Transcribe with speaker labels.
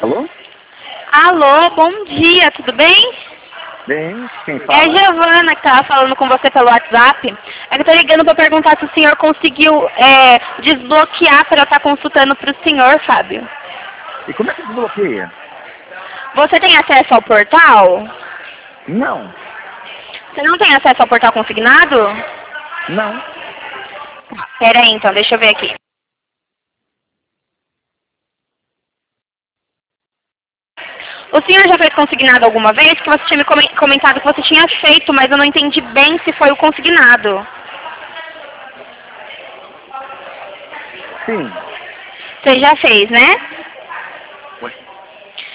Speaker 1: Alô?
Speaker 2: Alô, bom dia, tudo bem?
Speaker 1: Bem, quem
Speaker 2: É
Speaker 1: fala?
Speaker 2: a Giovana que estava falando com você pelo WhatsApp. É que eu tô ligando para perguntar se o senhor conseguiu desbloquear para eu estar consultando para o senhor, Fábio.
Speaker 1: E como é que desbloqueia?
Speaker 2: Você tem acesso ao portal?
Speaker 1: Não.
Speaker 2: Você não tem acesso ao portal consignado?
Speaker 1: Não.
Speaker 2: Pera aí então, deixa eu ver aqui. O senhor já fez consignado alguma vez? Que você tinha me comentado que você tinha feito, mas eu não entendi bem se foi o consignado.
Speaker 1: Sim.
Speaker 2: Você já fez, né?
Speaker 1: Ué.